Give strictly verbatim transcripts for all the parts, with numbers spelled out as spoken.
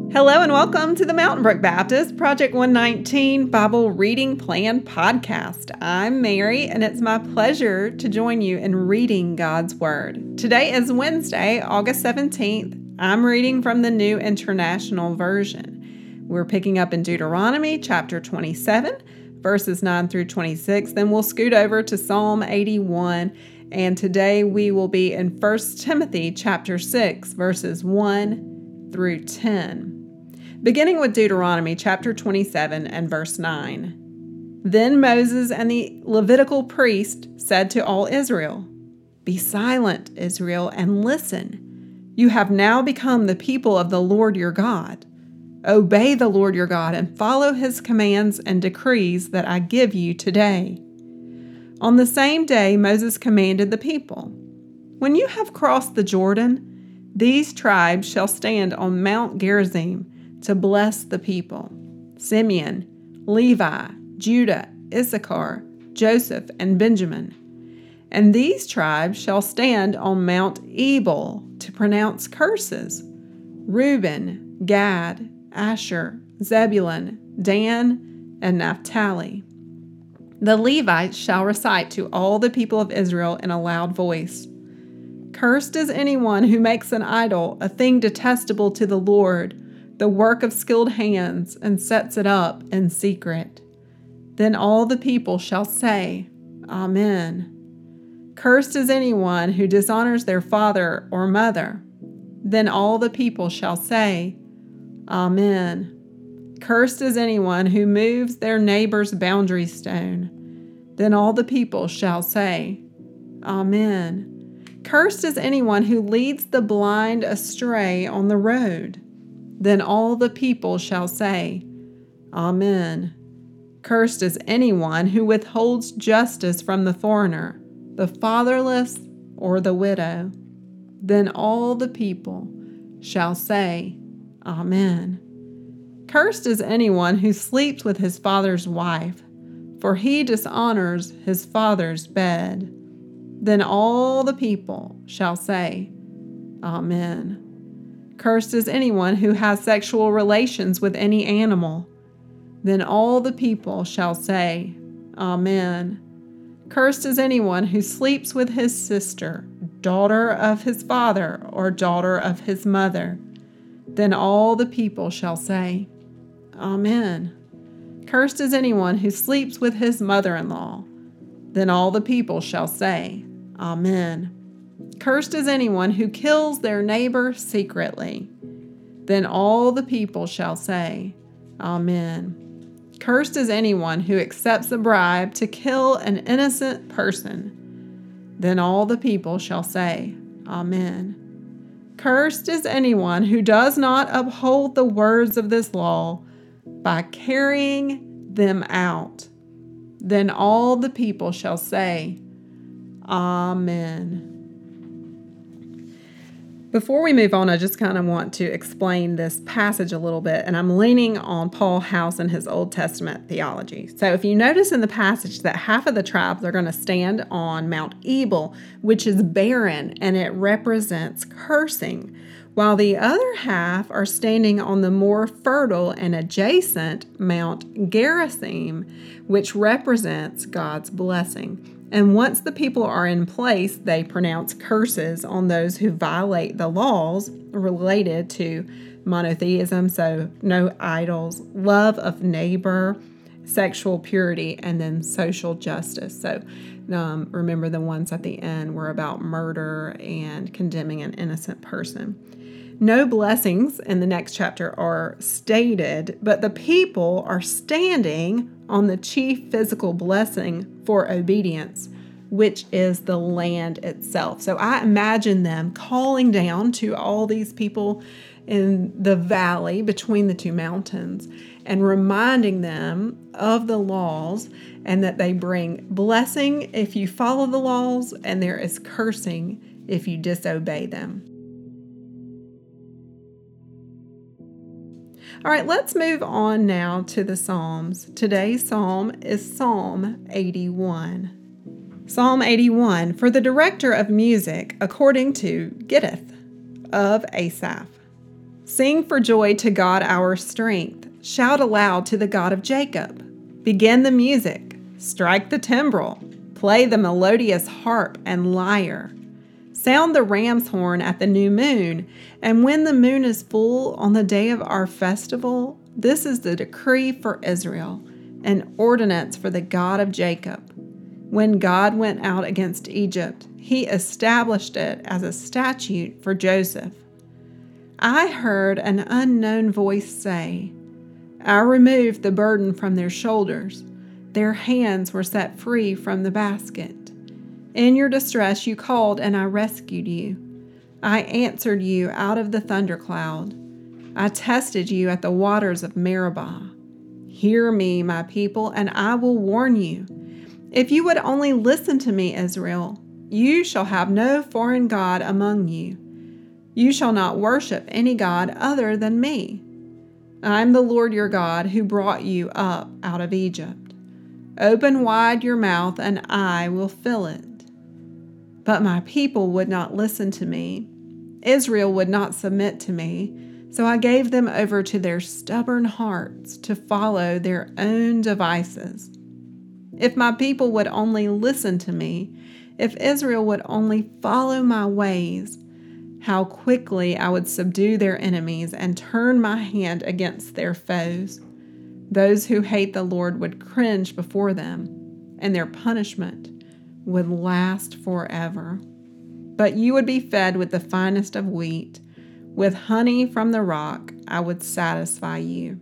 Hello and welcome to the Mountain Brook Baptist Project one nineteen Bible Reading Plan Podcast. I'm Mary, and it's my pleasure to join you in reading God's Word. Today is Wednesday, August seventeenth. I'm reading from the New International Version. We're picking up in Deuteronomy chapter twenty-seven, verses nine through twenty-six. Then we'll scoot over to Psalm eighty-one, and today we will be in First Timothy chapter six, verses one through ten. Beginning with Deuteronomy chapter twenty-seven and verse nine. Then Moses and the Levitical priest said to all Israel, "Be silent, Israel, and listen. You have now become the people of the Lord your God. Obey the Lord your God and follow his commands and decrees that I give you today." On the same day, Moses commanded the people, "When you have crossed the Jordan, these tribes shall stand on Mount Gerizim to bless the people: Simeon, Levi, Judah, Issachar, Joseph, and Benjamin. And these tribes shall stand on Mount Ebal to pronounce curses: Reuben, Gad, Asher, Zebulun, Dan, and Naphtali. The Levites shall recite to all the people of Israel in a loud voice: Cursed is anyone who makes an idol, a thing detestable to the Lord, the work of skilled hands, and sets it up in secret. Then all the people shall say, Amen. Cursed is anyone who dishonors their father or mother. Then all the people shall say, Amen. Cursed is anyone who moves their neighbor's boundary stone. Then all the people shall say, Amen. Cursed is anyone who leads the blind astray on the road. Then all the people shall say, Amen. Cursed is anyone who withholds justice from the foreigner, the fatherless, or the widow. Then all the people shall say, Amen. Cursed is anyone who sleeps with his father's wife, for he dishonors his father's bed. Then all the people shall say, Amen. Cursed is anyone who has sexual relations with any animal. Then all the people shall say, Amen. Cursed is anyone who sleeps with his sister, daughter of his father, or daughter of his mother. Then all the people shall say, Amen. Cursed is anyone who sleeps with his mother-in-law. Then all the people shall say, Amen. Cursed is anyone who kills their neighbor secretly. Then all the people shall say, Amen. Cursed is anyone who accepts a bribe to kill an innocent person. Then all the people shall say, Amen. Cursed is anyone who does not uphold the words of this law by carrying them out. Then all the people shall say, Amen. Before we move on, I just kind of want to explain this passage a little bit, and I'm leaning on Paul House and his Old Testament theology. So if you notice in the passage that half of the tribes are going to stand on Mount Ebal, which is barren, and it represents cursing, while the other half are standing on the more fertile and adjacent Mount Gerizim, which represents God's blessing. And once the people are in place, they pronounce curses on those who violate the laws related to monotheism, so no idols, love of neighbor, sexual purity, and then social justice. So um, remember, the ones at the end were about murder and condemning an innocent person. No blessings in the next chapter are stated, but the people are standing on the chief physical blessing for obedience, which is the land itself. So I imagine them calling down to all these people in the valley between the two mountains and reminding them of the laws, and that they bring blessing if you follow the laws, and there is cursing if you disobey them. All right, let's move on now to the Psalms. Today's Psalm is Psalm eighty-one. Psalm eighty-one, for the director of music, according to Gittith of Asaph. Sing for joy to God our strength. Shout aloud to the God of Jacob. Begin the music. Strike the timbrel. Play the melodious harp and lyre. Sound the ram's horn at the new moon, and when the moon is full on the day of our festival, this is the decree for Israel, an ordinance for the God of Jacob. When God went out against Egypt, he established it as a statute for Joseph. I heard an unknown voice say, I removed the burden from their shoulders. Their hands were set free from the basket. In your distress you called, and I rescued you. I answered you out of the thundercloud. I tested you at the waters of Meribah. Hear me, my people, and I will warn you. If you would only listen to me, Israel, you shall have no foreign god among you. You shall not worship any god other than me. I am the Lord your God who brought you up out of Egypt. Open wide your mouth, and I will fill it. But my people would not listen to me. Israel would not submit to me, so I gave them over to their stubborn hearts to follow their own devices. If my people would only listen to me, if Israel would only follow my ways, how quickly I would subdue their enemies and turn my hand against their foes. Those who hate the Lord would cringe before them, and their punishment would last forever. But you would be fed with the finest of wheat. With honey from the rock, I would satisfy you.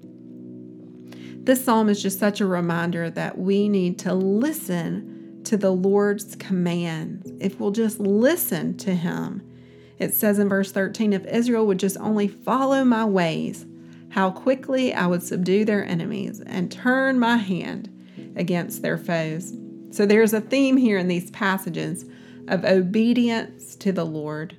This psalm is just such a reminder that we need to listen to the Lord's commands. If we'll just listen to him. It says in verse thirteen, if Israel would just only follow my ways, how quickly I would subdue their enemies and turn my hand against their foes. So there's a theme here in these passages of obedience to the Lord.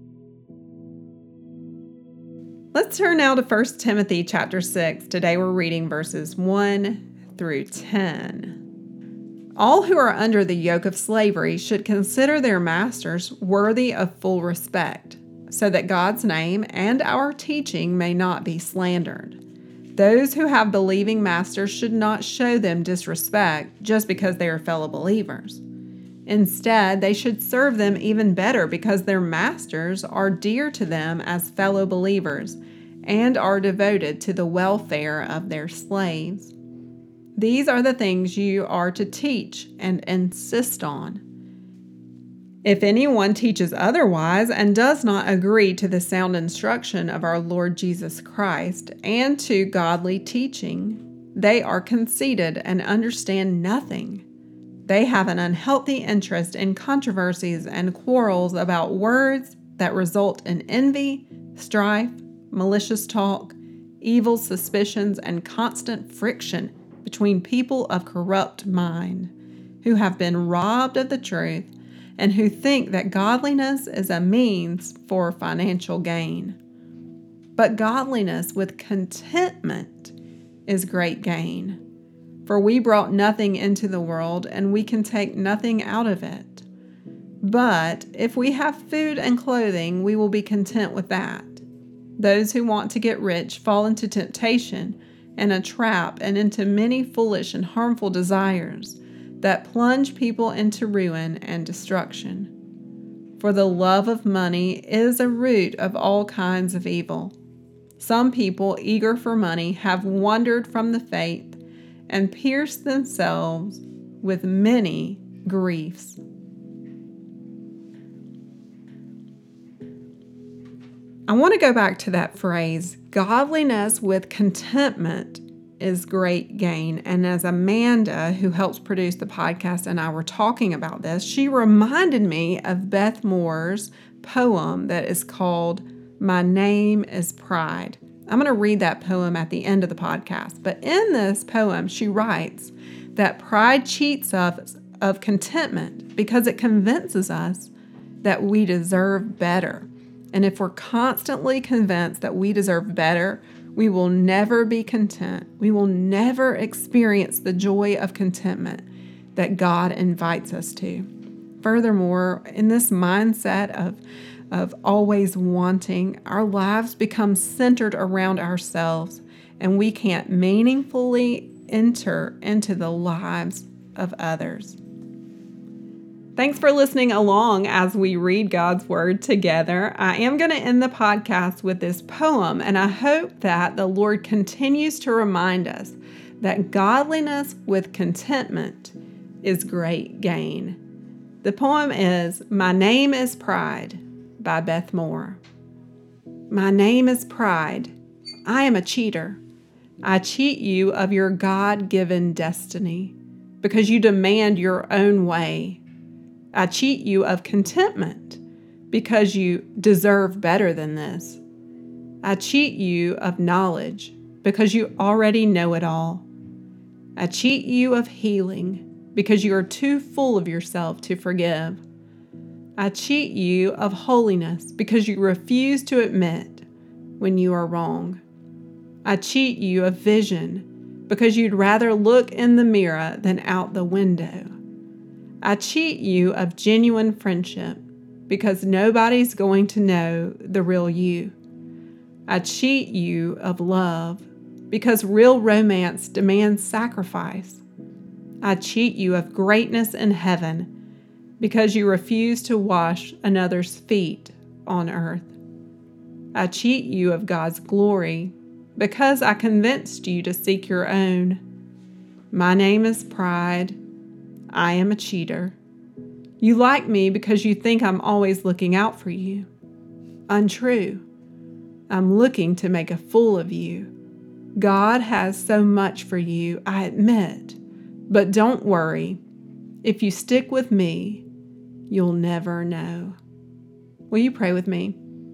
Let's turn now to First Timothy chapter six. Today we're reading verses one through ten. All who are under the yoke of slavery should consider their masters worthy of full respect, so that God's name and our teaching may not be slandered. Those who have believing masters should not show them disrespect just because they are fellow believers. Instead, they should serve them even better because their masters are dear to them as fellow believers and are devoted to the welfare of their slaves. These are the things you are to teach and insist on. If anyone teaches otherwise and does not agree to the sound instruction of our Lord Jesus Christ and to godly teaching, they are conceited and understand nothing. They have an unhealthy interest in controversies and quarrels about words that result in envy, strife, malicious talk, evil suspicions, and constant friction between people of corrupt mind, who have been robbed of the truth and who think that godliness is a means for financial gain. But godliness with contentment is great gain. For we brought nothing into the world, and we can take nothing out of it. But if we have food and clothing, we will be content with that. Those who want to get rich fall into temptation and a trap and into many foolish and harmful desires that plunge people into ruin and destruction. For the love of money is a root of all kinds of evil. Some people, eager for money, have wandered from the faith and pierced themselves with many griefs. I want to go back to that phrase, godliness with contentment is great gain. And as Amanda, who helps produce the podcast, and I were talking about this, she reminded me of Beth Moore's poem that is called My Name is Pride. I'm going to read that poem at the end of the podcast. But in this poem, she writes that pride cheats us of contentment because it convinces us that we deserve better. And if we're constantly convinced that we deserve better, we will never be content. We will never experience the joy of contentment that God invites us to. Furthermore, in this mindset of of always wanting, our lives become centered around ourselves, and we can't meaningfully enter into the lives of others. Thanks for listening along as we read God's Word together. I am going to end the podcast with this poem, and I hope that the Lord continues to remind us that godliness with contentment is great gain. The poem is My Name is Pride by Beth Moore. My name is pride. I am a cheater. I cheat you of your God-given destiny because you demand your own way. I cheat you of contentment because you deserve better than this. I cheat you of knowledge because you already know it all. I cheat you of healing because you are too full of yourself to forgive. I cheat you of holiness because you refuse to admit when you are wrong. I cheat you of vision because you'd rather look in the mirror than out the window. I cheat you of genuine friendship because nobody's going to know the real you. I cheat you of love because real romance demands sacrifice. I cheat you of greatness in heaven because you refuse to wash another's feet on earth. I cheat you of God's glory because I convinced you to seek your own. My name is pride. I am a cheater. You like me because you think I'm always looking out for you. Untrue. I'm looking to make a fool of you. God has so much for you, I admit. But don't worry. If you stick with me, you'll never know. Will you pray with me?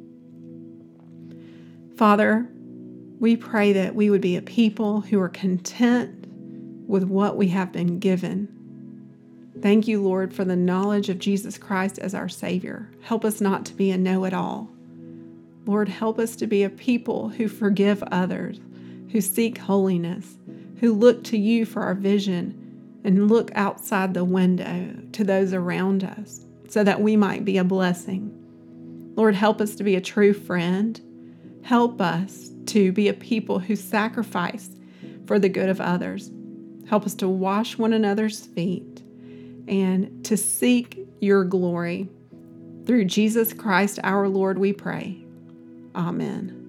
Father, we pray that we would be a people who are content with what we have been given. Thank you, Lord, for the knowledge of Jesus Christ as our Savior. Help us not to be a know-it-all. Lord, help us to be a people who forgive others, who seek holiness, who look to you for our vision, and look outside the window to those around us so that we might be a blessing. Lord, help us to be a true friend. Help us to be a people who sacrifice for the good of others. Help us to wash one another's feet and to seek your glory. Through Jesus Christ our Lord we pray. Amen.